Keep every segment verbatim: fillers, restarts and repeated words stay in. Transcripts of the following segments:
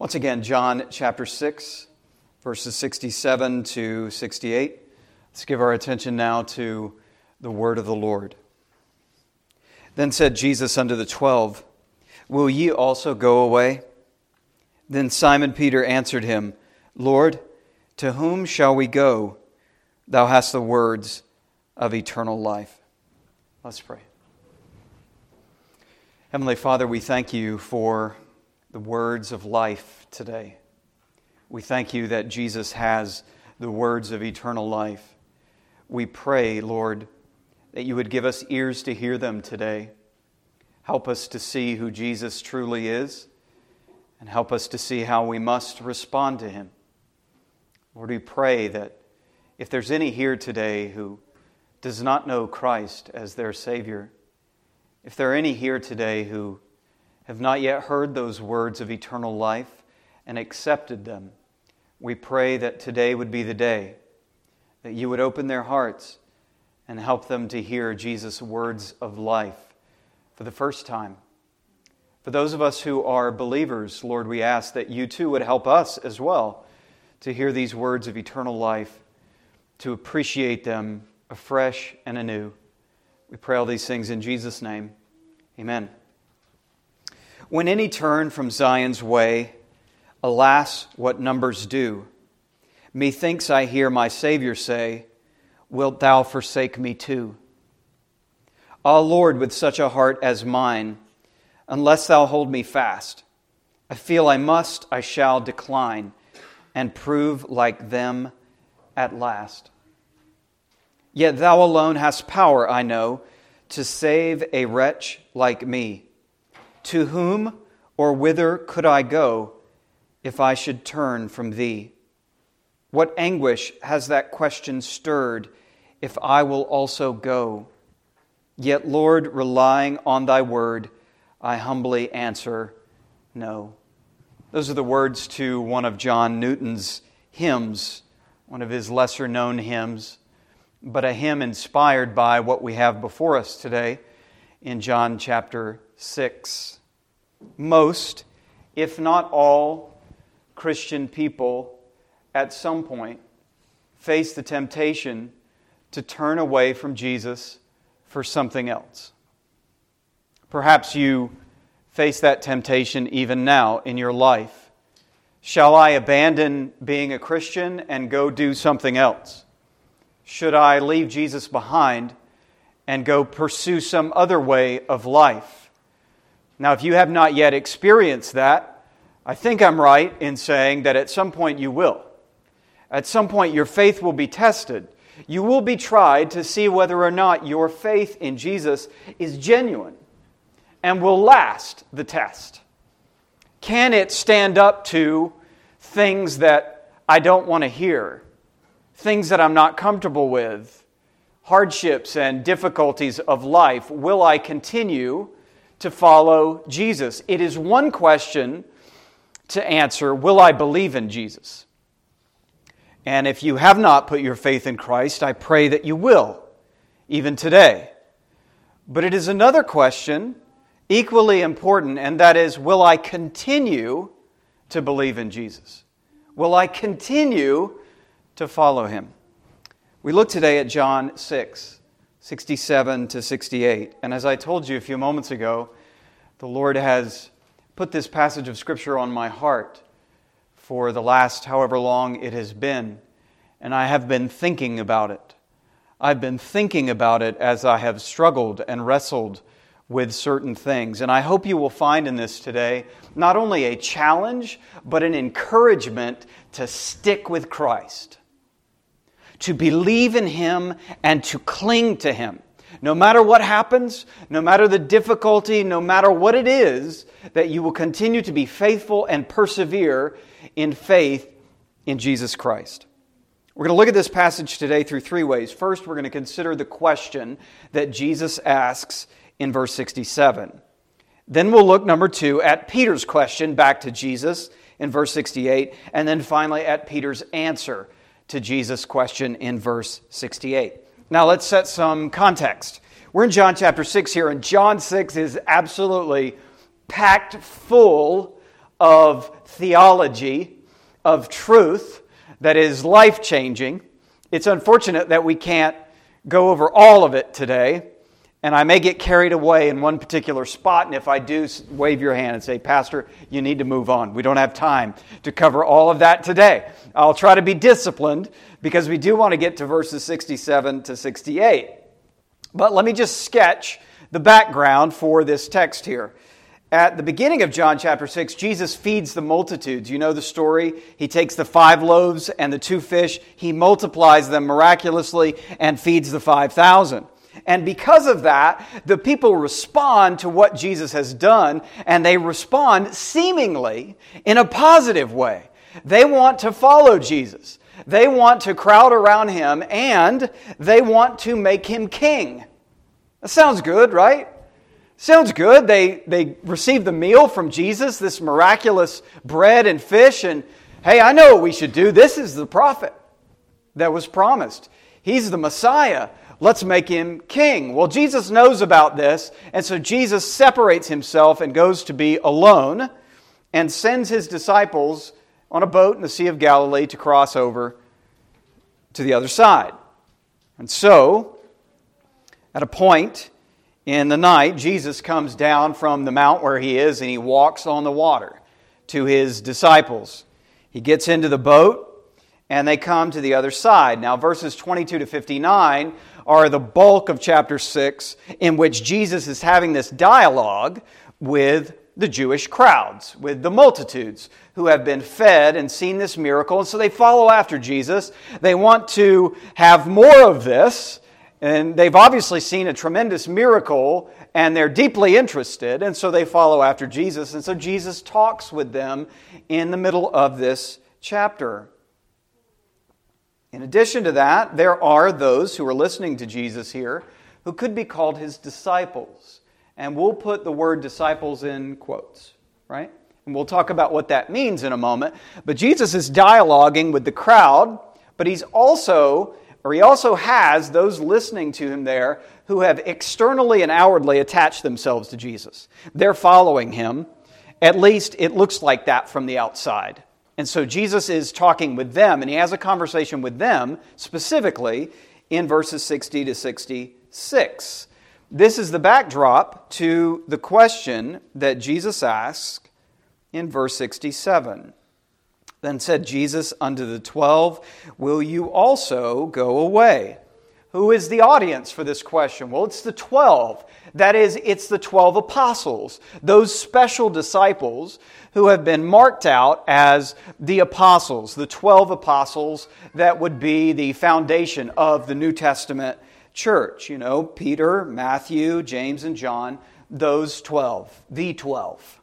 Once again, John chapter six, verses sixty-seven to sixty-eight. Let's give our attention now to the word of the Lord. Then said Jesus unto the twelve, Will ye also go away? Then Simon Peter answered him, Lord, to whom shall we go? Thou hast the words of eternal life. Let's pray. Heavenly Father, we thank you for the words of life today. We thank you that Jesus has the words of eternal life. We pray, Lord, that you would give us ears to hear them today. Help us to see who Jesus truly is, and help us to see how we must respond to him. Lord, we pray that if there's any here today who does not know Christ as their Savior, if there are any here today who have not yet heard those words of eternal life and accepted them, we pray that today would be the day that you would open their hearts and help them to hear Jesus' words of life for the first time. For those of us who are believers, Lord, we ask that you too would help us as well to hear these words of eternal life, to appreciate them afresh and anew. We pray all these things in Jesus' name. Amen. When any turn from Zion's way, alas, what numbers do. Methinks I hear my Savior say, Wilt thou forsake me too? Ah, Lord, with such a heart as mine, unless thou hold me fast, I feel I must, I shall decline, and prove like them at last. Yet thou alone hast power, I know, to save a wretch like me. To whom or whither could I go if I should turn from thee? What anguish has that question stirred, if I will also go? Yet, Lord, relying on thy word, I humbly answer, no. Those are the words to one of John Newton's hymns, one of his lesser-known hymns, but a hymn inspired by what we have before us today in John chapter six. Most, if not all, Christian people at some point face the temptation to turn away from Jesus for something else. Perhaps you face that temptation even now in your life. Shall I abandon being a Christian and go do something else? Should I leave Jesus behind and go pursue some other way of life? Now, if you have not yet experienced that, I think I'm right in saying that at some point you will. At some point your faith will be tested. You will be tried to see whether or not your faith in Jesus is genuine and will last the test. Can it stand up to things that I don't want to hear? Things that I'm not comfortable with? Hardships and difficulties of life? Will I continue to follow Jesus? It is one question to answer, will I believe in Jesus? And if you have not put your faith in Christ, I pray that you will, even today. But it is another question, equally important, and that is, will I continue to believe in Jesus? Will I continue to follow him? We look today at John six, sixty-seven to sixty-eight. And as I told you a few moments ago, the Lord has put this passage of Scripture on my heart for the last however long it has been. And I have been thinking about it. I've been thinking about it as I have struggled and wrestled with certain things. And I hope you will find in this today not only a challenge, but an encouragement to stick with Christ, to believe in him and to cling to him. No matter what happens, no matter the difficulty, no matter what it is, that you will continue to be faithful and persevere in faith in Jesus Christ. We're going to look at this passage today through three ways. First, we're going to consider the question that Jesus asks in verse sixty-seven. Then we'll look, number two, at Peter's question back to Jesus in verse sixty-eight. And then finally at Peter's answer to Jesus' question in verse sixty-eight. Now let's set some context. We're in John chapter six here, and John six is absolutely packed full of theology, of truth that is life-changing. It's unfortunate that we can't go over all of it today, and I may get carried away in one particular spot, and if I do, wave your hand and say, Pastor, you need to move on. We don't have time to cover all of that today. I'll try to be disciplined because we do want to get to verses sixty-seven to sixty-eight. But let me just sketch the background for this text here. At the beginning of John chapter six, Jesus feeds the multitudes. You know the story. He takes the five loaves and the two fish. He multiplies them miraculously and feeds the five thousand. And because of that, the people respond to what Jesus has done, and they respond seemingly in a positive way. They want to follow Jesus. They want to crowd around him, and they want to make him king. That sounds good, right? Sounds good. They they receive the meal from Jesus, this miraculous bread and fish, and hey, I know what we should do. This is the prophet that was promised. He's the Messiah. Let's make him king. Well, Jesus knows about this, and so Jesus separates himself and goes to be alone and sends his disciples on a boat in the Sea of Galilee to cross over to the other side. And so, at a point in the night, Jesus comes down from the mount where he is and he walks on the water to his disciples. He gets into the boat and they come to the other side. Now, verses twenty-two to fifty-nine are the bulk of chapter six, in which Jesus is having this dialogue with the Jewish crowds, with the multitudes who have been fed and seen this miracle. And so they follow after Jesus. They want to have more of this. And they've obviously seen a tremendous miracle, and they're deeply interested, and so they follow after Jesus. And so Jesus talks with them in the middle of this chapter. In addition to that, there are those who are listening to Jesus here who could be called his disciples. And we'll put the word disciples in quotes, right? And we'll talk about what that means in a moment. But Jesus is dialoguing with the crowd, but he's also... Or he also has those listening to him there who have externally and outwardly attached themselves to Jesus. They're following him. At least it looks like that from the outside. And so Jesus is talking with them, and he has a conversation with them specifically in verses sixty to sixty-six. This is the backdrop to the question that Jesus asks in verse sixty-seven. Then said Jesus unto the twelve, will you also go away? Who is the audience for this question? Well, it's the twelve. That is, it's the twelve apostles, those special disciples who have been marked out as the apostles, the twelve apostles that would be the foundation of the New Testament church. You know, Peter, Matthew, James, and John, those twelve, the twelve.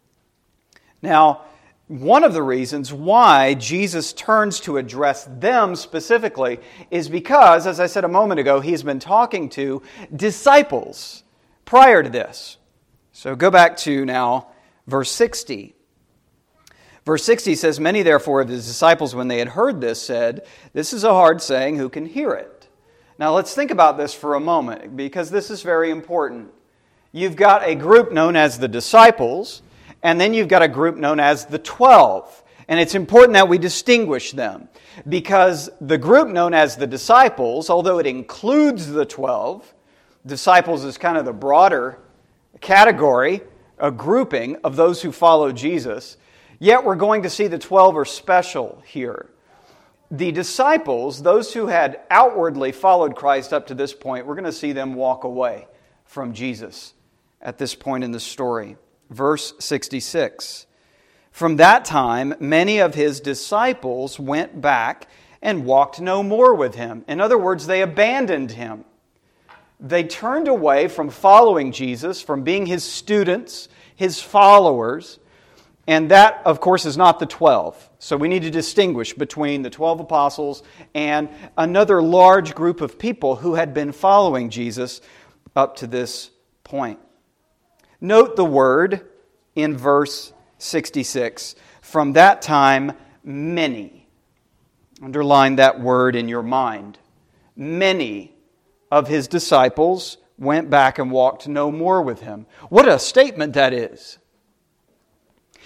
Now, one of the reasons why Jesus turns to address them specifically is because, as I said a moment ago, he's been talking to disciples prior to this. So go back to now verse sixty. Verse sixty says, many therefore of his disciples, when they had heard this, said, this is a hard saying, who can hear it? Now let's think about this for a moment, because this is very important. You've got a group known as the disciples, and then you've got a group known as the twelve. And it's important that we distinguish them, because the group known as the disciples, although it includes the twelve, disciples is kind of the broader category, a grouping of those who follow Jesus, yet we're going to see the twelve are special here. The disciples, those who had outwardly followed Christ up to this point, we're going to see them walk away from Jesus at this point in the story. Verse sixty-six, from that time, many of his disciples went back and walked no more with him. In other words, they abandoned him. They turned away from following Jesus, from being his students, his followers. And that, of course, is not the twelve. So we need to distinguish between the twelve apostles and another large group of people who had been following Jesus up to this point. Note the word in verse sixty-six. From that time, many. Underline that word in your mind. Many of his disciples went back and walked no more with him. What a statement that is.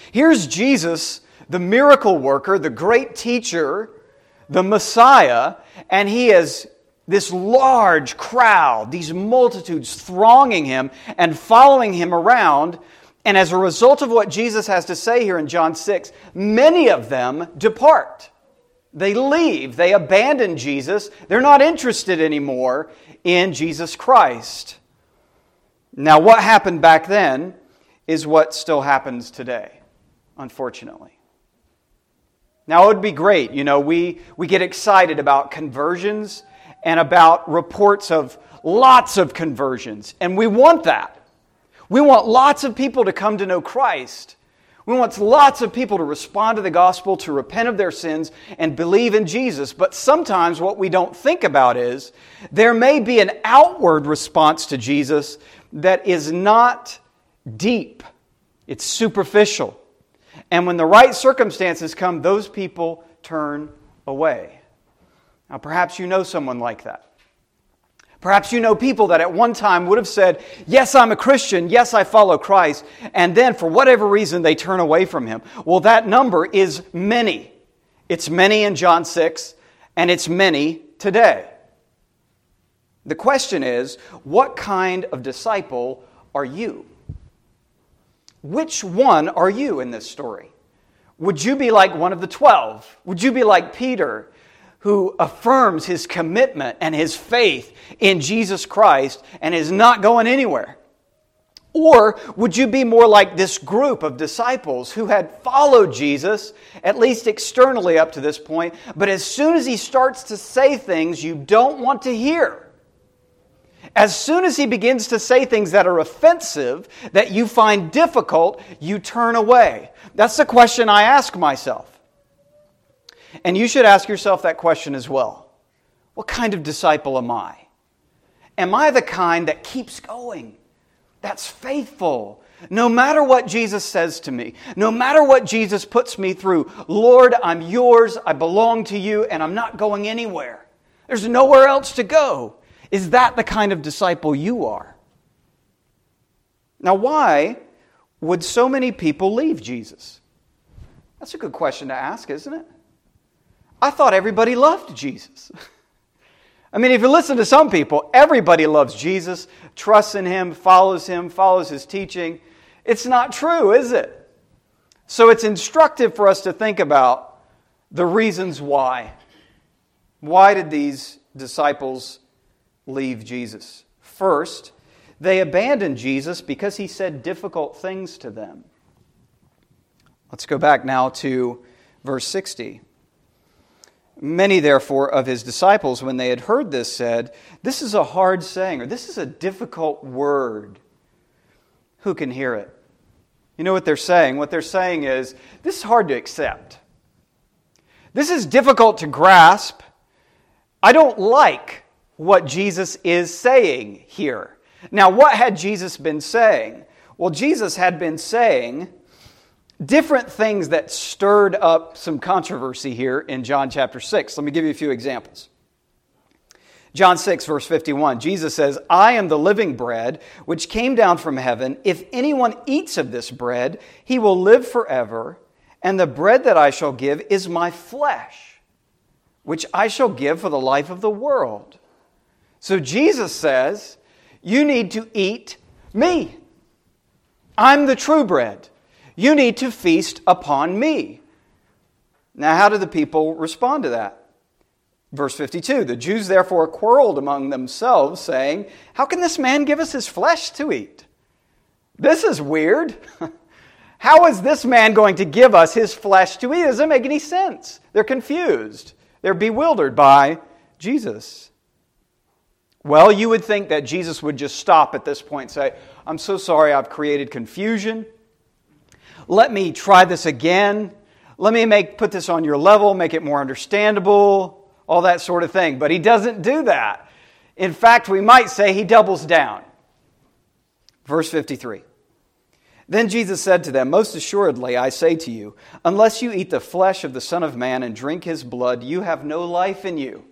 Here's Jesus, the miracle worker, the great teacher, the Messiah, and he has this large crowd, these multitudes thronging him and following him around. And as a result of what Jesus has to say here in John six, many of them depart. They leave. They abandon Jesus. They're not interested anymore in Jesus Christ. Now, what happened back then is what still happens today, unfortunately. Now, it would be great. You know, we, we get excited about conversions and about reports of lots of conversions. And we want that. We want lots of people to come to know Christ. We want lots of people to respond to the gospel, to repent of their sins, and believe in Jesus. But sometimes what we don't think about is there may be an outward response to Jesus that is not deep. It's superficial. And when the right circumstances come, those people turn away. Now, perhaps you know someone like that. Perhaps you know people that at one time would have said, yes, I'm a Christian, yes, I follow Christ, and then for whatever reason they turn away from Him. Well, that number is many. It's many in John six, and it's many today. The question is, what kind of disciple are you? Which one are you in this story? Would you be like one of the twelve? Would you be like Peter, who affirms his commitment and his faith in Jesus Christ and is not going anywhere? Or would you be more like this group of disciples who had followed Jesus, at least externally up to this point, but as soon as He starts to say things you don't want to hear, as soon as He begins to say things that are offensive, that you find difficult, you turn away? That's the question I ask myself. And you should ask yourself that question as well. What kind of disciple am I? Am I the kind that keeps going, that's faithful, no matter what Jesus says to me, no matter what Jesus puts me through? Lord, I'm yours, I belong to you, and I'm not going anywhere. There's nowhere else to go. Is that the kind of disciple you are? Now, why would so many people leave Jesus? That's a good question to ask, isn't it? I thought everybody loved Jesus. I mean, if you listen to some people, everybody loves Jesus, trusts in Him, follows Him, follows His teaching. It's not true, is it? So it's instructive for us to think about the reasons why. Why did these disciples leave Jesus? First, they abandoned Jesus because He said difficult things to them. Let's go back now to verse sixty. Many, therefore, of His disciples, when they had heard this, said, "This is a hard saying," or "This is a difficult word. Who can hear it?" You know what they're saying? What they're saying is, this is hard to accept. This is difficult to grasp. I don't like what Jesus is saying here. Now, what had Jesus been saying? Well, Jesus had been saying different things that stirred up some controversy here in John chapter six. Let me give you a few examples. John six, verse fifty-one, Jesus says, "I am the living bread which came down from heaven. If anyone eats of this bread, he will live forever. And the bread that I shall give is my flesh, which I shall give for the life of the world." So Jesus says, you need to eat me. I'm the true bread. You need to feast upon me. Now, how did the people respond to that? Verse fifty-two, "The Jews therefore quarreled among themselves, saying, 'How can this man give us his flesh to eat?' This is weird. How is this man going to give us his flesh to eat? It doesn't make any sense." They're confused. They're bewildered by Jesus. Well, you would think that Jesus would just stop at this point and say, "I'm so sorry I've created confusion. Let me try this again. Let me make put this on your level, make it more understandable," all that sort of thing. But He doesn't do that. In fact, we might say He doubles down. Verse fifty-three. "Then Jesus said to them, 'Most assuredly, I say to you, unless you eat the flesh of the Son of Man and drink His blood, you have no life in you.'"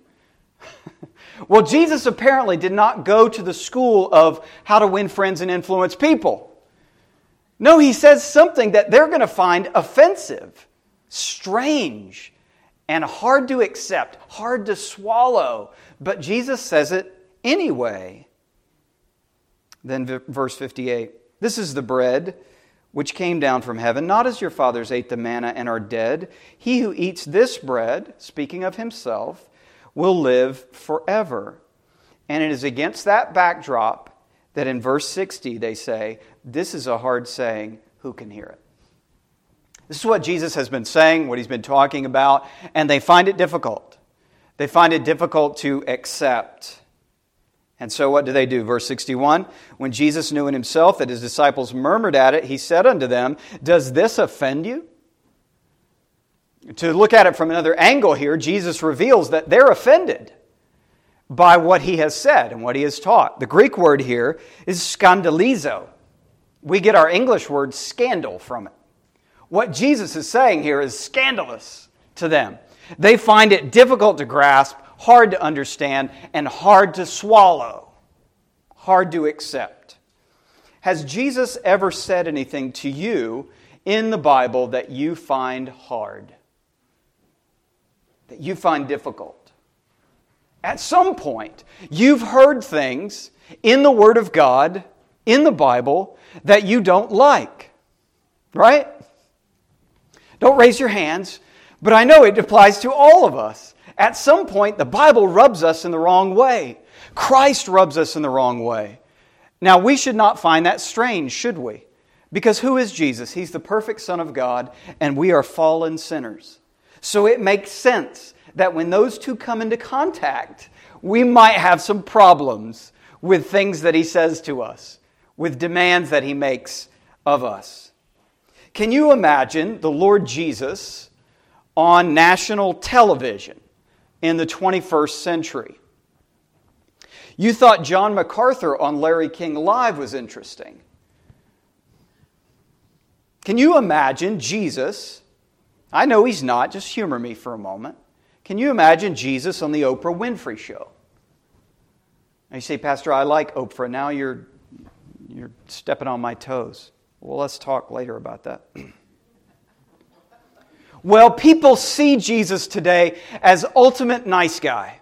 Well, Jesus apparently did not go to the school of how to win friends and influence people. No, he says something that they're going to find offensive, strange, and hard to accept, hard to swallow. But Jesus says it anyway. Then verse fifty-eight. This is the bread which came down from heaven, not as your fathers ate the manna and are dead. He who eats this bread, speaking of himself, will live forever. And it is against that backdrop that in verse sixty they say, this is a hard saying, who can hear it? This is what Jesus has been saying, what he's been talking about, and they find it difficult. They find it difficult to accept. And so what do they do? Verse sixty-one, when Jesus knew in himself that his disciples murmured at it, he said unto them, does this offend you? To look at it from another angle here, Jesus reveals that they're offended by what he has said and what he has taught. The Greek word here is skandalizo. We get our English word scandal from it. What Jesus is saying here is scandalous to them. They find it difficult to grasp, hard to understand, and hard to swallow, hard to accept. Has Jesus ever said anything to you in the Bible that you find hard, that you find difficult? At some point, you've heard things in the Word of God, in the Bible, that you don't like, right? Don't raise your hands, but I know it applies to all of us. At some point, the Bible rubs us in the wrong way. Christ rubs us in the wrong way. Now, we should not find that strange, should we? Because who is Jesus? He's the perfect Son of God, and we are fallen sinners. So it makes sense that when those two come into contact, we might have some problems with things that he says to us, with demands that he makes of us. Can you imagine the Lord Jesus on national television in the twenty-first century? You thought John MacArthur on Larry King Live was interesting. Can you imagine Jesus? I know he's not, just humor me for a moment. Can you imagine Jesus on the Oprah Winfrey Show? And you say, Pastor, I like Oprah. Now you're, you're stepping on my toes. Well, let's talk later about that. Well, people see Jesus today as ultimate nice guy.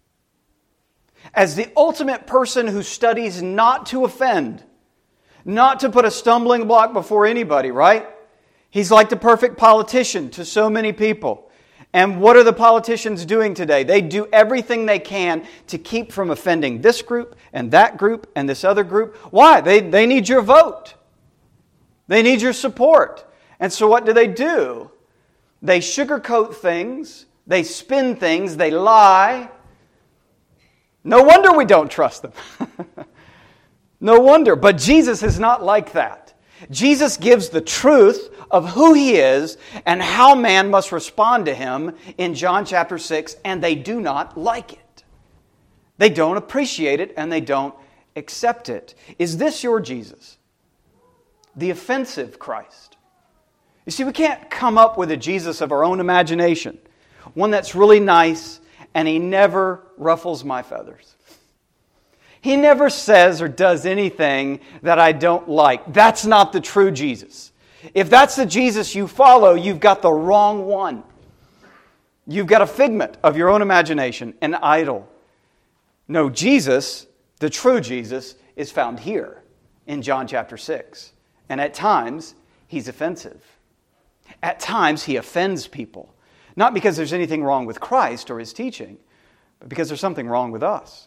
As the ultimate person who studies not to offend. Not to put a stumbling block before anybody, right? He's like the perfect politician to so many people. And what are the politicians doing today? They do everything they can to keep from offending this group and that group and this other group. Why? They, they need your vote. They need your support. And so what do they do? They sugarcoat things. They spin things. They lie. No wonder we don't trust them. No wonder. But Jesus is not like that. Jesus gives the truth of who He is and how man must respond to Him in John chapter six, and they do not like it. They don't appreciate it, and they don't accept it. Is this your Jesus? The offensive Christ? You see, we can't come up with a Jesus of our own imagination. One that's really nice, and He never ruffles my feathers. He never says or does anything that I don't like. That's not the true Jesus. If that's the Jesus you follow, you've got the wrong one. You've got a figment of your own imagination, an idol. No, Jesus, the true Jesus, is found here in John chapter six. And at times, He's offensive. At times, He offends people. Not because there's anything wrong with Christ or His teaching, but because there's something wrong with us.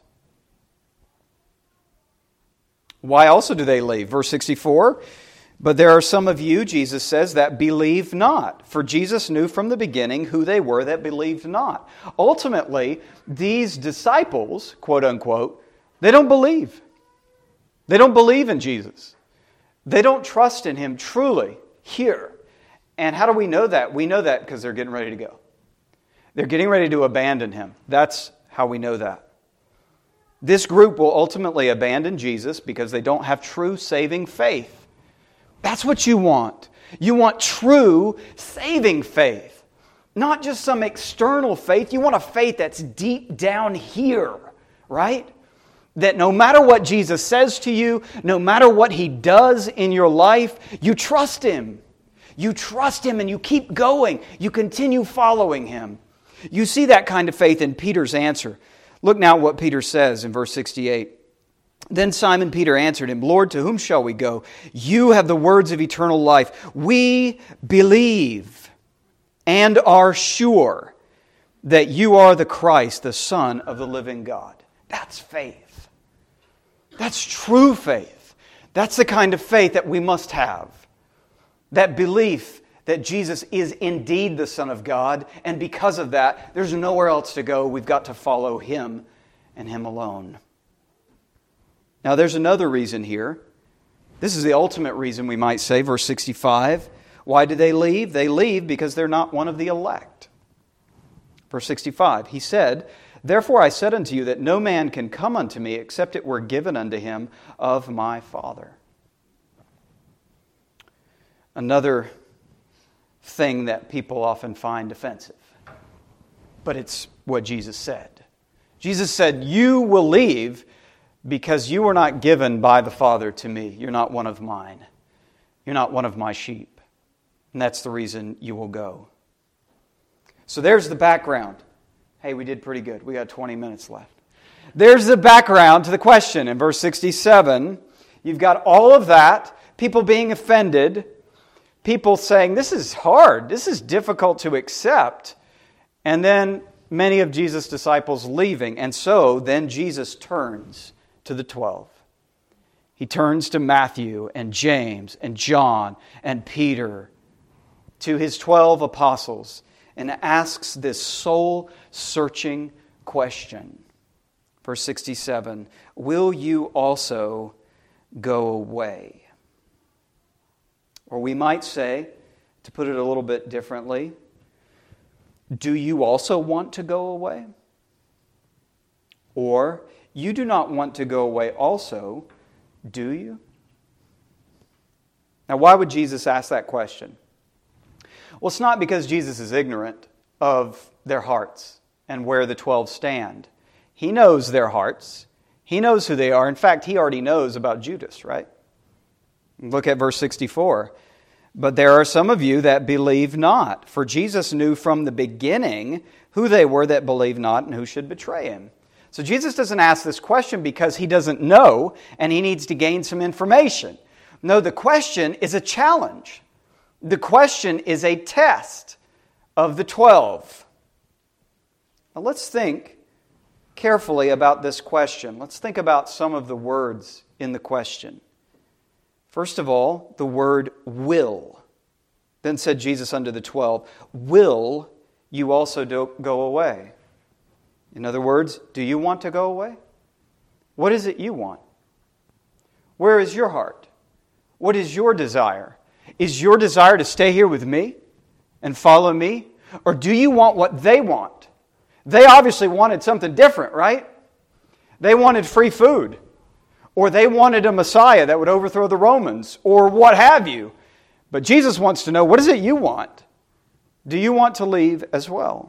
Why also do they leave? Verse sixty-four, but there are some of you, Jesus says, that believe not. For Jesus knew from the beginning who they were that believed not. Ultimately, these disciples, quote unquote, they don't believe. They don't believe in Jesus. They don't trust in Him truly here. And how do we know that? We know that because they're getting ready to go. They're getting ready to abandon Him. That's how we know that. This group will ultimately abandon Jesus because they don't have true saving faith. That's what you want. You want true saving faith. Not just some external faith. You want a faith that's deep down here, right? That no matter what Jesus says to you, no matter what He does in your life, you trust Him. You trust Him and you keep going. You continue following Him. You see that kind of faith in Peter's answer. Look now what Peter says in verse sixty-eight. Then Simon Peter answered Him, Lord, to whom shall we go? You have the words of eternal life. We believe and are sure that You are the Christ, the Son of the living God. That's faith. That's true faith. That's the kind of faith that we must have. That belief that Jesus is indeed the Son of God, and because of that, there's nowhere else to go. We've got to follow Him and Him alone. Now, there's another reason here. This is the ultimate reason, we might say, verse sixty-five. Why do they leave? They leave because they're not one of the elect. Verse sixty-five, He said, Therefore I said unto you that no man can come unto me except it were given unto him of my Father. Another thing that people often find offensive, but it's what Jesus said. Jesus said, You will leave because you were not given by the Father to me. You're not one of mine. You're not one of my sheep. And that's the reason you will go. So there's the background. Hey, we did pretty good. We got twenty minutes left. There's the background to the question. In verse sixty-seven, you've got all of that, people being offended, people saying, this is hard, this is difficult to accept, and then many of Jesus' disciples leaving. And so then Jesus turns to the twelve. He turns to Matthew and James and John and Peter, to His twelve apostles, and asks this soul-searching question. Verse sixty-seven, Will you also go away? Or we might say, to put it a little bit differently, do you also want to go away? Or, you do not want to go away also, do you? Now, why would Jesus ask that question? Well, it's not because Jesus is ignorant of their hearts and where the twelve stand. He knows their hearts. He knows who they are. In fact, He already knows about Judas, right? Look at verse sixty-four. But there are some of you that believe not. For Jesus knew from the beginning who they were that believed not and who should betray Him. So Jesus doesn't ask this question because He doesn't know and He needs to gain some information. No, the question is a challenge. The question is a test of the twelve. Now let's think carefully about this question. Let's think about some of the words in the question. First of all, the word will. Then said Jesus unto the twelve, Will you also do go away? In other words, do you want to go away? What is it you want? Where is your heart? What is your desire? Is your desire to stay here with me and follow me? Or do you want what they want? They obviously wanted something different, right? They wanted free food. Or they wanted a Messiah that would overthrow the Romans. Or what have you. But Jesus wants to know, what is it you want? Do you want to leave as well?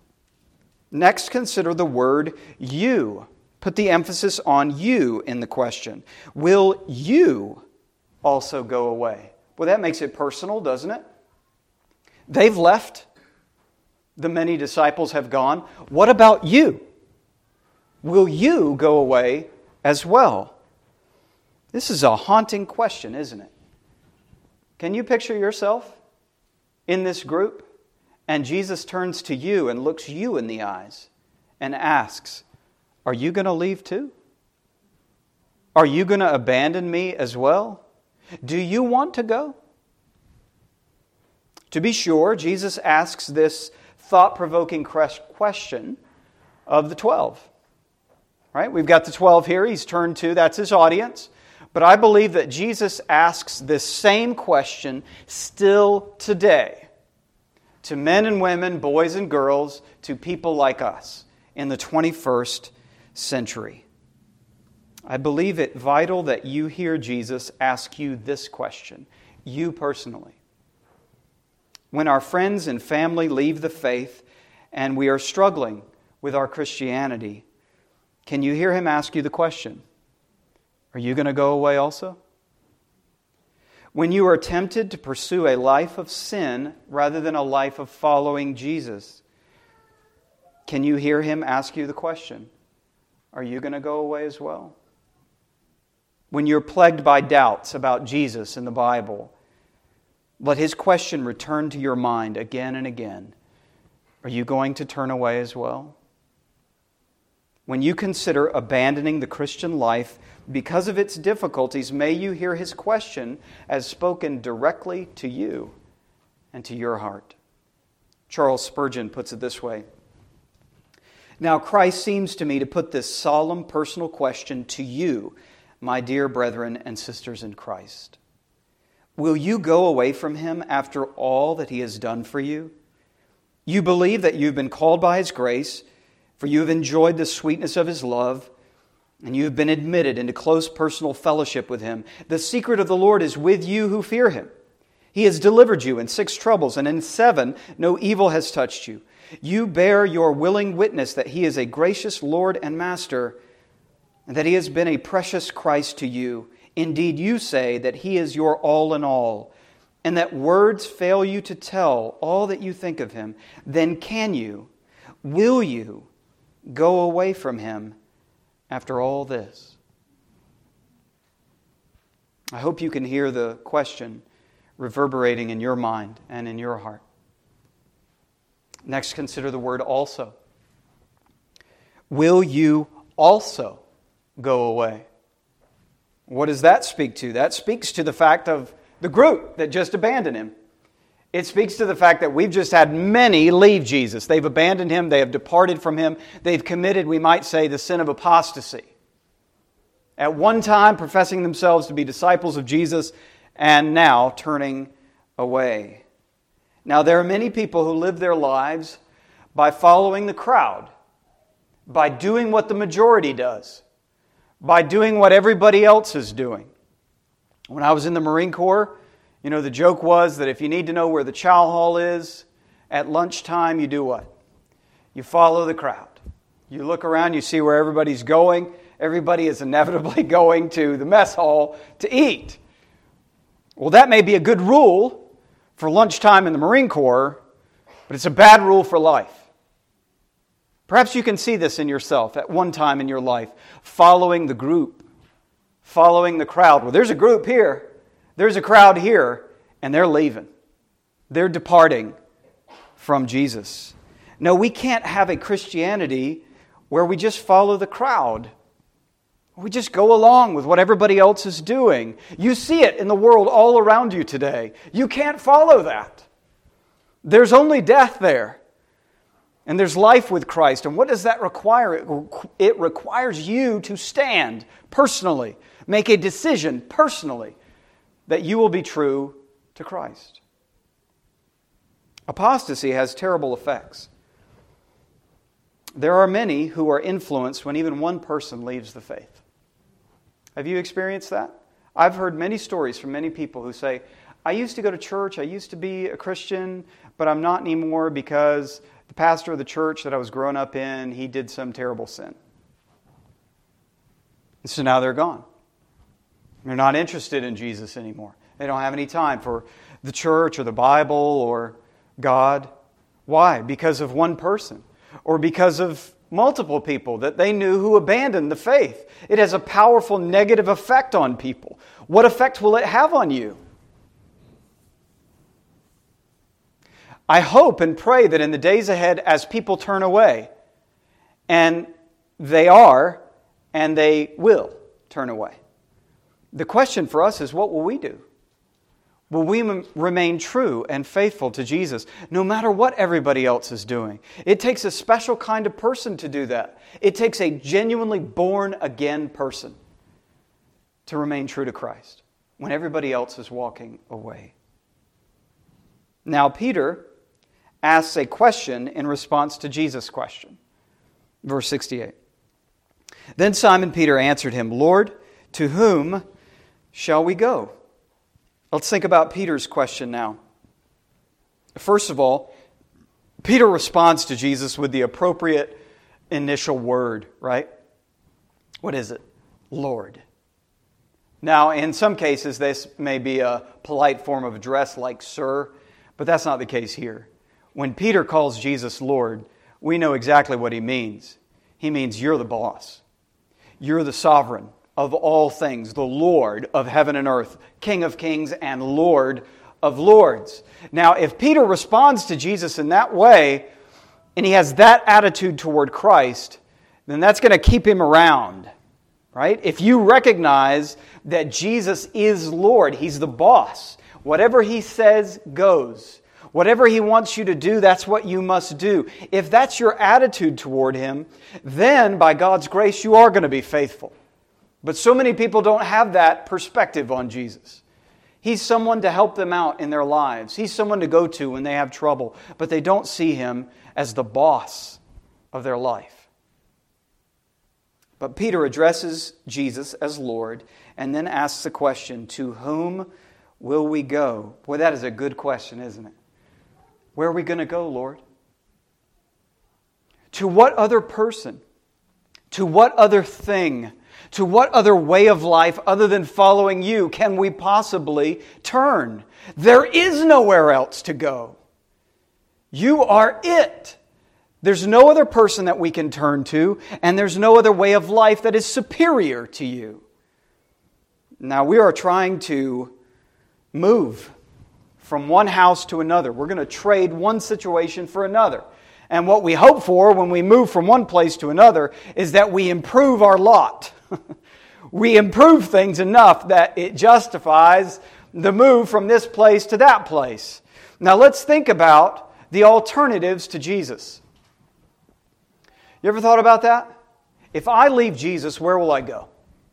Next, consider the word you. Put the emphasis on you in the question. Will you also go away? Well, that makes it personal, doesn't it? They've left. The many disciples have gone. What about you? Will you go away as well? This is a haunting question, isn't it? Can you picture yourself in this group? And Jesus turns to you and looks you in the eyes and asks, Are you going to leave too? Are you going to abandon me as well? Do you want to go? To be sure, Jesus asks this thought-provoking question of the twelve. Right? We've got the twelve here. He's turned to, that's His audience. But I believe that Jesus asks this same question still today to men and women, boys and girls, to people like us in the twenty-first century. I believe it vital that you hear Jesus ask you this question, you personally. When our friends and family leave the faith and we are struggling with our Christianity, Can you hear him ask you the question, are you going to go away also? When you are tempted to pursue a life of sin rather than a life of following Jesus, can you hear him ask you the question, are you going to go away as well? When you're plagued by doubts about Jesus in the Bible, let his question return to your mind again and again. Are you going to turn away as well? When you consider abandoning the Christian life because of its difficulties, may you hear his question as spoken directly to you and to your heart. Charles Spurgeon puts it this way. Now Christ seems to me to put this solemn personal question to you, my dear brethren and sisters in Christ. Will you go away from him after all that he has done for you? You believe that you've been called by his grace, for you have enjoyed the sweetness of his love, and you have been admitted into close personal fellowship with him. The secret of the Lord is with you who fear him. He has delivered you in six troubles, and in seven no evil has touched you. You bear your willing witness that he is a gracious Lord and Master, and that he has been a precious Christ to you. Indeed, you say that he is your all in all, and that words fail you to tell all that you think of him. Then can you, will you, go away from him after all this? I hope you can hear the question reverberating in your mind and in your heart. Next, consider the word also. Will you also go away? What does that speak to? That speaks to the fact of the group that just abandoned him. It speaks to the fact that we've just had many leave Jesus. They've abandoned him. They have departed from him. They've committed, we might say, the sin of apostasy. At one time, professing themselves to be disciples of Jesus, and now turning away. Now, there are many people who live their lives by following the crowd, by doing what the majority does, by doing what everybody else is doing. When I was in the Marine Corps, you know, the joke was that if you need to know where the chow hall is at lunchtime, you do what? You follow the crowd. You look around, you see where everybody's going. Everybody is inevitably going to the mess hall to eat. Well, that may be a good rule for lunchtime in the Marine Corps, but it's a bad rule for life. Perhaps you can see this in yourself at one time in your life, following the group, following the crowd. Well, there's a group here. There's a crowd here, and they're leaving. They're departing from Jesus. No, we can't have a Christianity where we just follow the crowd. We just go along with what everybody else is doing. You see it in the world all around you today. You can't follow that. There's only death there. And there's life with Christ. And what does that require? It requires you to stand personally, make a decision personally, that you will be true to Christ. Apostasy has terrible effects. There are many who are influenced when even one person leaves the faith. Have you experienced that? I've heard many stories from many people who say, I used to go to church, I used to be a Christian, but I'm not anymore because the pastor of the church that I was growing up in, he did some terrible sin. And so now they're gone. They're not interested in Jesus anymore. They don't have any time for the church or the Bible or God. Why? Because of one person. Or because of multiple people that they knew who abandoned the faith. It has a powerful negative effect on people. What effect will it have on you? I hope and pray that in the days ahead, as people turn away, and they are, and they will turn away, the question for us is, what will we do? Will we m- remain true and faithful to Jesus, no matter what everybody else is doing? It takes a special kind of person to do that. It takes a genuinely born-again person to remain true to Christ when everybody else is walking away. Now, Peter asks a question in response to Jesus' question. Verse sixty-eight. Then Simon Peter answered him, Lord, to whom shall we go? Let's think about Peter's question now. First of all, Peter responds to Jesus with the appropriate initial word, right? What is it? Lord. Now, in some cases, this may be a polite form of address like sir, but that's not the case here. When Peter calls Jesus Lord, we know exactly what he means. He means you're the boss. You're the sovereign of all things, the Lord of heaven and earth, King of kings and Lord of lords. Now, if Peter responds to Jesus in that way, and he has that attitude toward Christ, then that's going to keep him around, right? If you recognize that Jesus is Lord, He's the boss. Whatever He says goes. Whatever He wants you to do, that's what you must do. If that's your attitude toward Him, then by God's grace, you are going to be faithful. But so many people don't have that perspective on Jesus. He's someone to help them out in their lives. He's someone to go to when they have trouble. But they don't see Him as the boss of their life. But Peter addresses Jesus as Lord and then asks the question, to whom will we go? Boy, that is a good question, isn't it? Where are we going to go, Lord? To what other person? To what other thing? To what other way of life other than following You can we possibly turn? There is nowhere else to go. You are it. There's no other person that we can turn to, and there's no other way of life that is superior to You. Now, we are trying to move from one house to another. We're going to trade one situation for another. And what we hope for when we move from one place to another is that we improve our lot. We improve things enough that it justifies the move from this place to that place. Now, let's think about the alternatives to Jesus. You ever thought about that? If I leave Jesus, where will I go?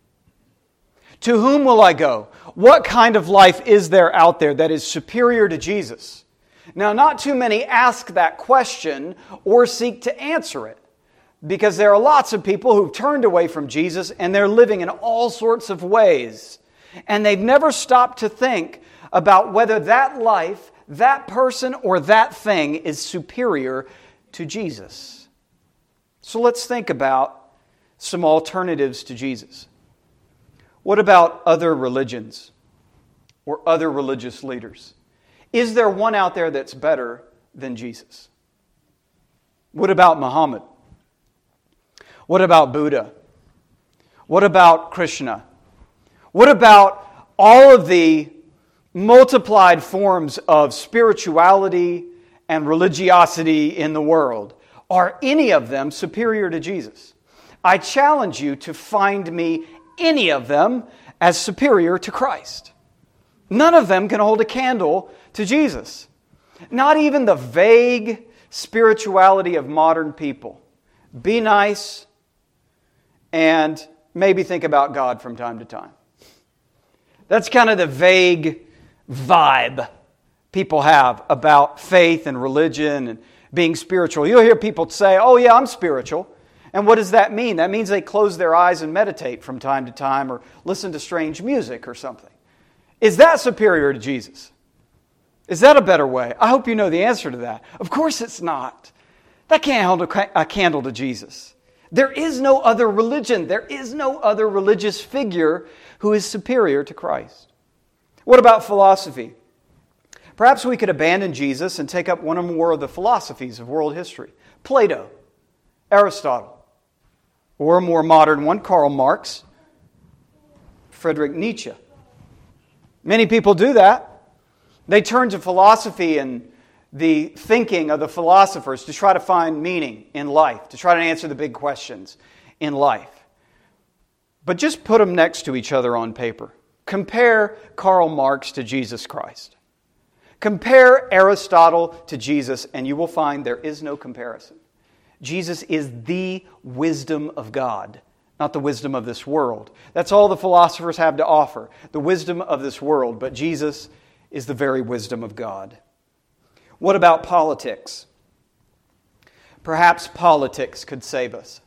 To whom will I go? What kind of life is there out there that is superior to Jesus? Now, not too many ask that question or seek to answer it, because there are lots of people who've turned away from Jesus and they're living in all sorts of ways. And they've never stopped to think about whether that life, that person, or that thing is superior to Jesus. So let's think about some alternatives to Jesus. What about other religions or other religious leaders? Is there one out there that's better than Jesus? What about Muhammad? What about Buddha? What about Krishna? What about all of the multiplied forms of spirituality and religiosity in the world? Are any of them superior to Jesus? I challenge you to find me any of them as superior to Christ. None of them can hold a candle to Jesus. Not even the vague spirituality of modern people. Be nice and maybe think about God from time to time. That's kind of the vague vibe people have about faith and religion and being spiritual. You'll hear people say, oh yeah, I'm spiritual. And what does that mean? That means they close their eyes and meditate from time to time or listen to strange music or something. Is that superior to Jesus? Is that a better way? I hope you know the answer to that. Of course it's not. That can't hold a candle to Jesus. There is no other religion. There is no other religious figure who is superior to Christ. What about philosophy? Perhaps we could abandon Jesus and take up one or more of the philosophies of world history. Plato, Aristotle, or a more modern one, Karl Marx, Friedrich Nietzsche. Many people do that. They turn to philosophy and the thinking of the philosophers to try to find meaning in life, to try to answer the big questions in life. But just put them next to each other on paper. Compare Karl Marx to Jesus Christ. Compare Aristotle to Jesus, and you will find there is no comparison. Jesus is the wisdom of God, not the wisdom of this world. That's all the philosophers have to offer, the wisdom of this world, but Jesus is the very wisdom of God. What about politics? Perhaps politics could save us.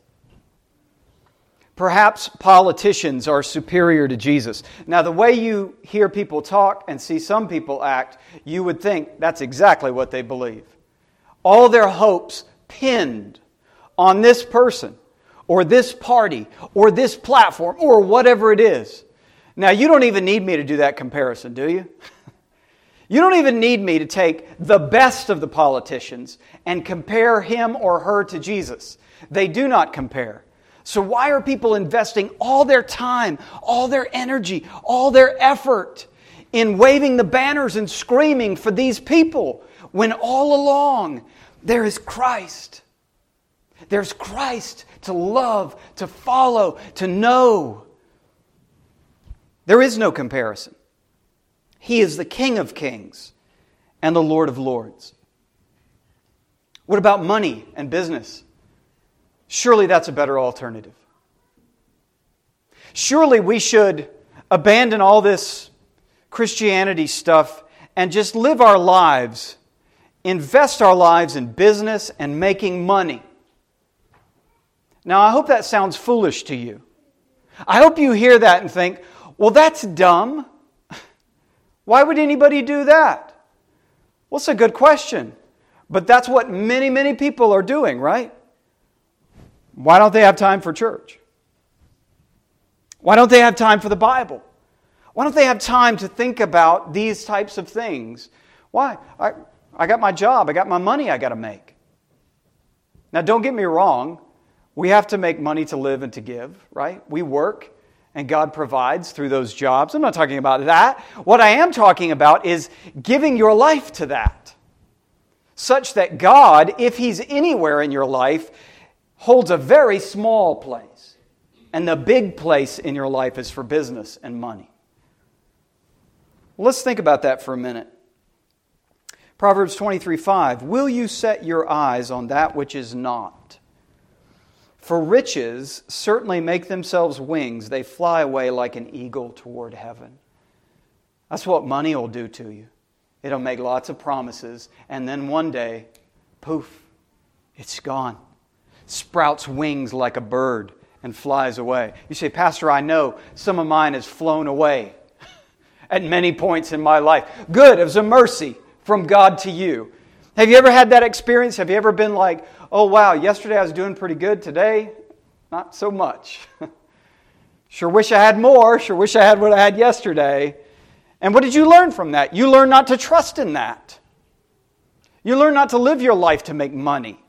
Perhaps politicians are superior to Jesus. Now, the way you hear people talk and see some people act, you would think that's exactly what they believe. All their hopes pinned on this person or this party or this platform or whatever it is. Now, you don't even need me to do that comparison, do you? You don't even need me to take the best of the politicians and compare him or her to Jesus. They do not compare. So why are people investing all their time, all their energy, all their effort in waving the banners and screaming for these people when all along there is Christ? There's Christ to love, to follow, to know. There is no comparison. He is the King of Kings and the Lord of Lords. What about money and business? Surely that's a better alternative. Surely we should abandon all this Christianity stuff and just live our lives, invest our lives in business and making money. Now, I hope that sounds foolish to you. I hope you hear that and think, well, that's dumb. Why would anybody do that? Well, it's a good question. But that's what many, many people are doing, right? Why don't they have time for church? Why don't they have time for the Bible? Why don't they have time to think about these types of things? Why? I, I got my job. I got my money I got to make. Now, don't get me wrong. We have to make money to live and to give, right? We work. And God provides through those jobs. I'm not talking about that. What I am talking about is giving your life to that. Such that God, if He's anywhere in your life, holds a very small place. And the big place in your life is for business and money. Well, let's think about that for a minute. Proverbs twenty-three five. Will you set your eyes on that which is not? For riches certainly make themselves wings. They fly away like an eagle toward heaven. That's what money will do to you. It'll make lots of promises. And then one day, poof, it's gone. Sprouts wings like a bird and flies away. You say, Pastor, I know some of mine has flown away at many points in my life. Good, it was a mercy from God to you. Have you ever had that experience? Have you ever been like, oh wow, yesterday I was doing pretty good, today not so much. Sure wish I had more, sure wish I had what I had yesterday. And what did you learn from that? You learn not to trust in that. You learn not to live your life to make money.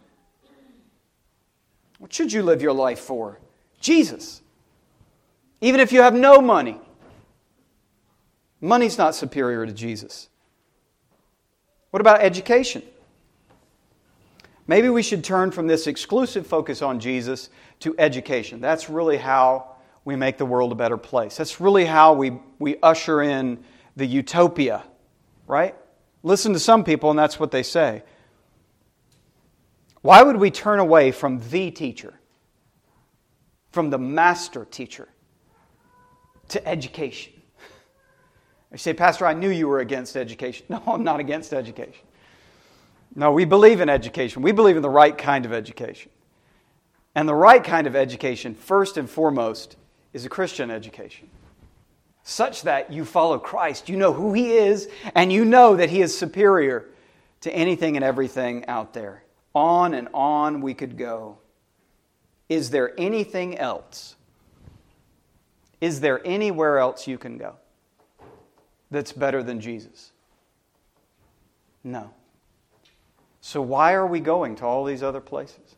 What should you live your life for? Jesus. Even if you have no money. Money's not superior to Jesus. What about education? Maybe we should turn from this exclusive focus on Jesus to education. That's really how we make the world a better place. That's really how we, we usher in the utopia, right? Listen to some people and that's what they say. Why would we turn away from the teacher, from the master teacher, to education? You say, Pastor, I knew you were against education. No, I'm not against education. No, we believe in education. We believe in the right kind of education. And the right kind of education, first and foremost, is a Christian education. Such that you follow Christ, you know who He is, and you know that He is superior to anything and everything out there. On and on we could go. Is there anything else? Is there anywhere else you can go that's better than Jesus? No. So why are we going to all these other places?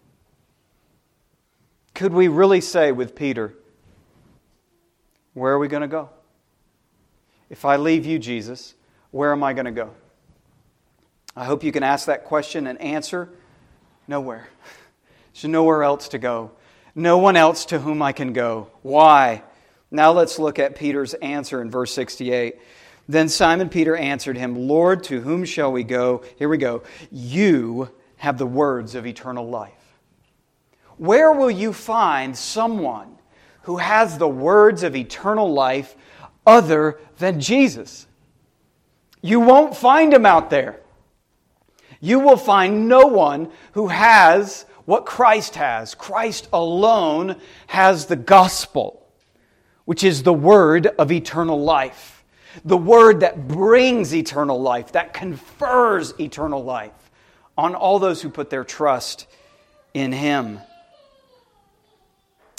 Could we really say with Peter, where are we going to go? If I leave you, Jesus, where am I going to go? I hope you can ask that question and answer, nowhere. There's nowhere else to go. No one else to whom I can go. Why? Now let's look at Peter's answer in verse sixty-eight. Then Simon Peter answered him, Lord, to whom shall we go? Here we go. You have the words of eternal life. Where will you find someone who has the words of eternal life other than Jesus? You won't find him out there. You will find no one who has what Christ has. Christ alone has the gospel, which is the word of eternal life. The word that brings eternal life, that confers eternal life on all those who put their trust in Him.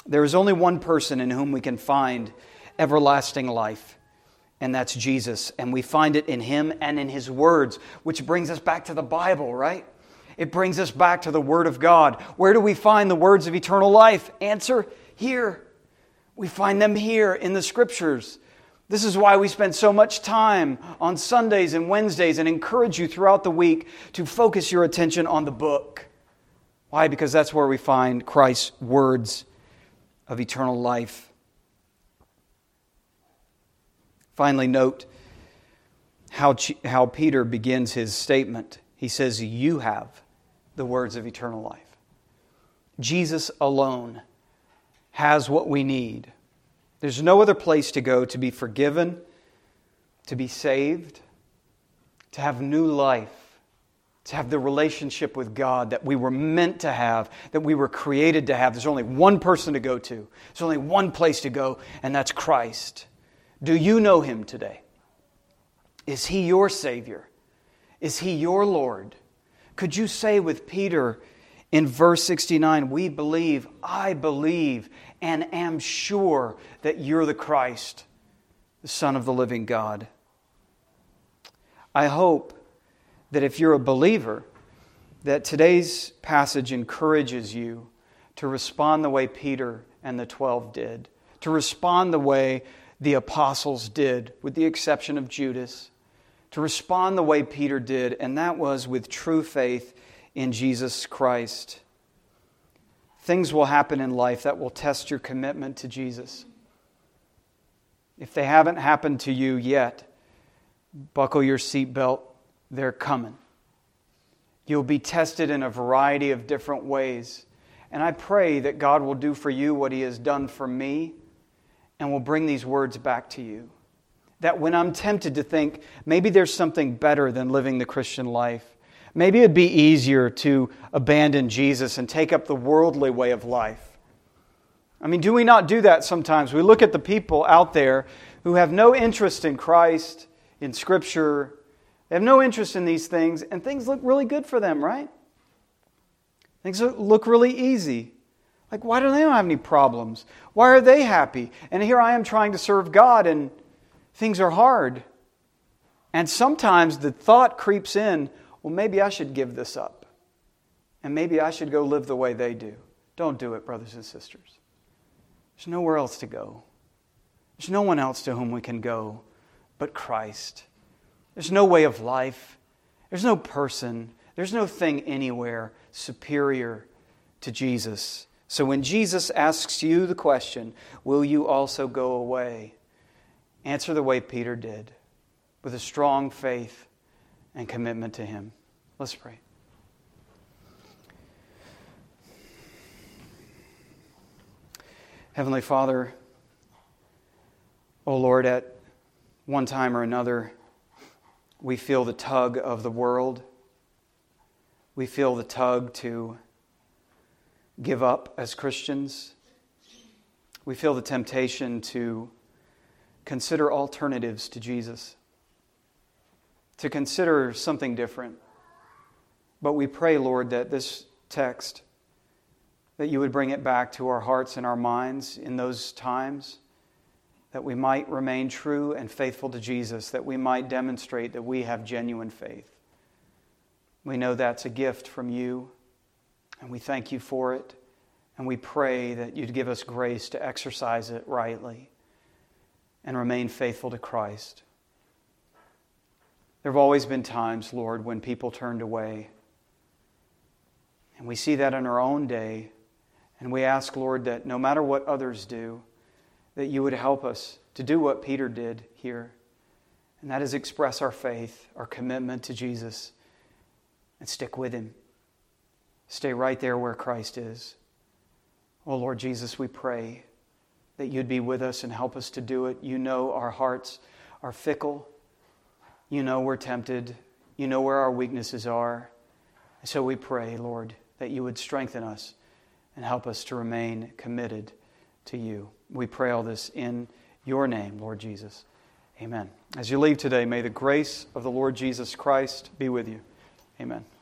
There is only one person in whom we can find everlasting life, and that's Jesus. And we find it in Him and in His words, which brings us back to the Bible, right? It brings us back to the Word of God. Where do we find the words of eternal life? Answer, here. We find them here in the Scriptures. This is why we spend so much time on Sundays and Wednesdays and encourage you throughout the week to focus your attention on the book. Why? Because that's where we find Christ's words of eternal life. Finally, note how, how Peter begins his statement. He says, you have the words of eternal life. Jesus alone has what we need. There's no other place to go to be forgiven, to be saved, to have new life, to have the relationship with God that we were meant to have, that we were created to have. There's only one person to go to. There's only one place to go, and that's Christ. Do you know Him today? Is He your Savior? Is He your Lord? Could you say with Peter in verse sixty-nine, we believe, I believe, and am sure that you're the Christ, the Son of the living God. I hope that if you're a believer, that today's passage encourages you to respond the way Peter and the twelve did, to respond the way the apostles did, with the exception of Judas, to respond the way Peter did, and that was with true faith in Jesus Christ. Things will happen in life that will test your commitment to Jesus. If they haven't happened to you yet, buckle your seatbelt, they're coming. You'll be tested in a variety of different ways. And I pray that God will do for you what He has done for me and will bring these words back to you. That when I'm tempted to think, maybe there's something better than living the Christian life, maybe it'd be easier to abandon Jesus and take up the worldly way of life. I mean, do we not do that sometimes? We look at the people out there who have no interest in Christ, in Scripture. They have no interest in these things, and things look really good for them, right? Things look really easy. Like, why do they not have any problems? Why are they happy? And here I am trying to serve God, and things are hard. And sometimes the thought creeps in, well, maybe I should give this up. And maybe I should go live the way they do. Don't do it, brothers and sisters. There's nowhere else to go. There's no one else to whom we can go but Christ. There's no way of life. There's no person. There's no thing anywhere superior to Jesus. So when Jesus asks you the question, will you also go away? Answer the way Peter did, with a strong faith and commitment to Him. Let's pray. Heavenly Father, O Lord, at one time or another, we feel the tug of the world. We feel the tug to give up as Christians. We feel the temptation to consider alternatives to Jesus, to consider something different. But we pray, Lord, that this text, that you would bring it back to our hearts and our minds in those times, that we might remain true and faithful to Jesus, that we might demonstrate that we have genuine faith. We know that's a gift from you, and we thank you for it, and we pray that you'd give us grace to exercise it rightly and remain faithful to Christ. There have always been times, Lord, when people turned away, and we see that in our own day, and we ask, Lord, that no matter what others do, that you would help us to do what Peter did here, and that is express our faith, our commitment to Jesus, and stick with Him. Stay right there where Christ is. Oh, Lord Jesus, we pray that you'd be with us and help us to do it. You know our hearts are fickle. You know we're tempted. You know where our weaknesses are. And so we pray, Lord, that you would strengthen us and help us to remain committed to you. We pray all this in your name, Lord Jesus. Amen. As you leave today, may the grace of the Lord Jesus Christ be with you. Amen.